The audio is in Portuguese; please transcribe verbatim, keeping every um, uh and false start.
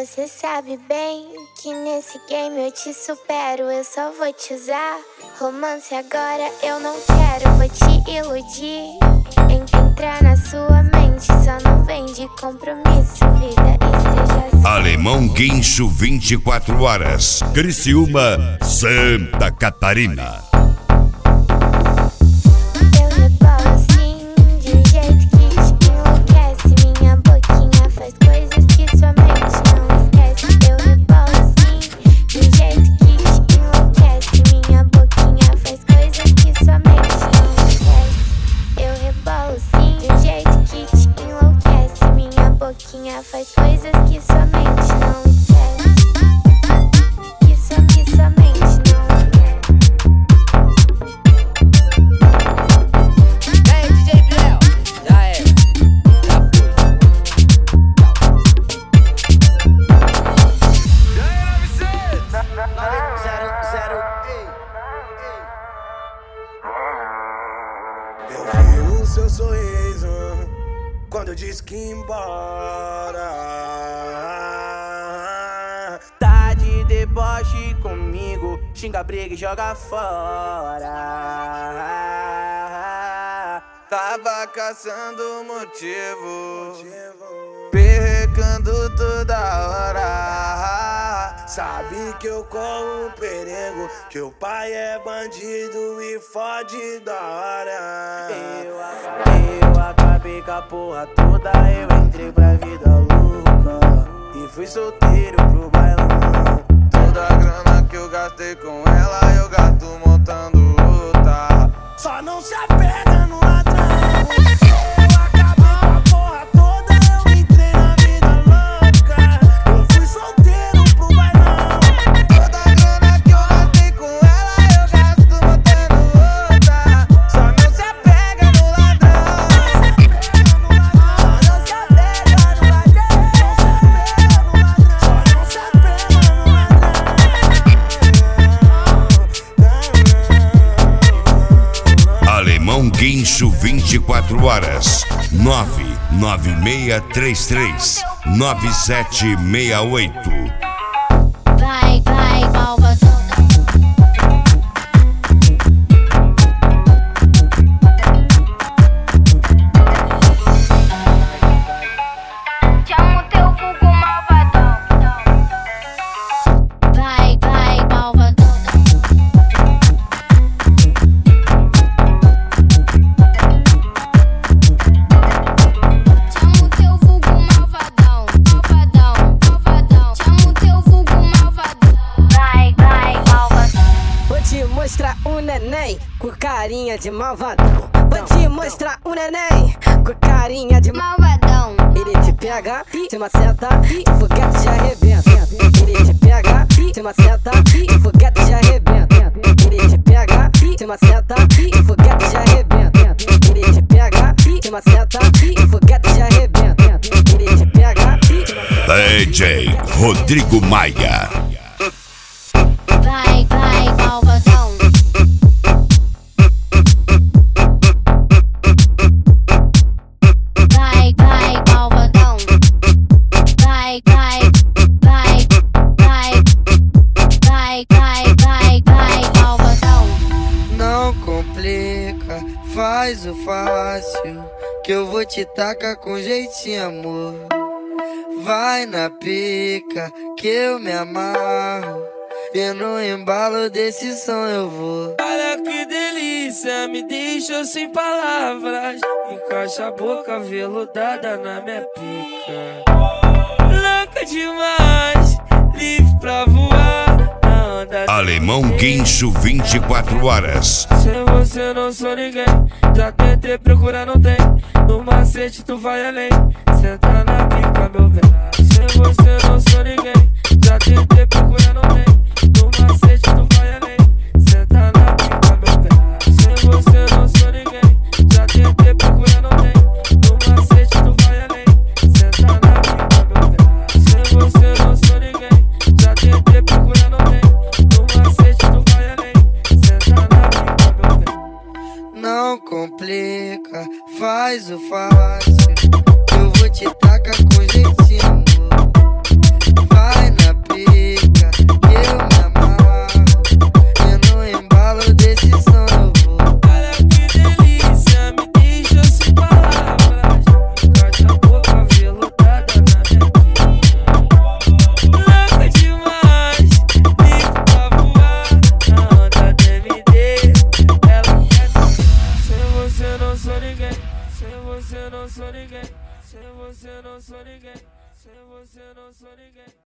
você sabe bem que nesse game eu te supero, eu só vou te usar. Romance agora eu não quero, vou te iludir. Tenta entrar na sua mente, só não vem de compromisso, vida, esteja assim. Alemão Guincho vinte e quatro horas, Criciúma, Santa Catarina. Faz coisas que sua mente não esquece. Isso que sua mente não esquece. Aí, D J Biel, já era, já foi. E aí, nove seis? Zero, zero, ei, Eu vi o seu sorriso quando eu disse que ia embora. Tá de deboche comigo, xinga, briga e joga fora. Tava caçando motivo, perrecando toda hora. Sabe que eu corro um perigo, que o pai é bandido e fode da hora. Eu acabei, eu acabei com a porra toda, eu entrei pra vida louca e fui solteiro pro bailão. Toda a grana que eu gastei com ela, eu gasto montando outra. Só não se apega no ladrão. Eu acabei com a porra toda, eu entrei na vida louca. Eu fui solteiro pro bailão. Toda a grana que eu gastei com ela, eu gasto montando outra. Só não se apega no ladrão. Só não se apega no ladrão. Só não se apega no ladrão. Alemão Guincho vinte e quatro horas, nove nove seis três três nove sete seis oito. Vai, vai, malvadão. Chama o teu vulgo malvadão. Vai, vai, malvadão. Chama o teu vulgo malvadão, malvadão, malvadão. Chama o teu vulgo malvadão. Vai, vai, malvadão. Vou te mostrar um neném com carinha de malvadão. Vou te mostrar um neném com carinha de malvadão. Malvadão. Ele te pega, te maceta, o foguete te arrebenta. Ele te pega, te maceta, o foguete te arrebenta. Ele te pega, te maceta, o foguete te arrebenta. Ele te pega, te maceta, o foguete te arrebenta. Ele te pega, te maceta. D J Rodrigo Maia. Vai, vai, malvadão. Vai, vai, malvadão. Vai, vai, vai, vai, vai, vai, vai, vai, malvadão. Não complica, faz o fácil, que eu vou te tacar com jeitinho, amor. Vai na pica, que eu me amarro, e no embalo desse som eu vou. Olha que delícia, me deixa sem palavras. Encaixa a boca veludada na minha pica. Louca demais, livre pra voar na onda. Alemão Guincho vinte e quatro horas. Sem você não sou ninguém, já tentei procurar, não tem. No macete tu vai além, senta na pica, meu bem. Sem você não sou ninguém, já tentei procurar, não tem. No macete tu vai além, senta na pica, meu bem. Sem você não sou ninguém, já tentei procurar, não tem. No macete tu vai além, senta na pica, meu bem. Sem você não sou ninguém, já tentei procurar, não tem. No macete tu vai além, senta na pica, meu bem. Não complica, faz o fácil, eu vou te tacar com jeitinho, amor. você não sou ninguém. Sem você não sou ninguém. Sem você não sou ninguém.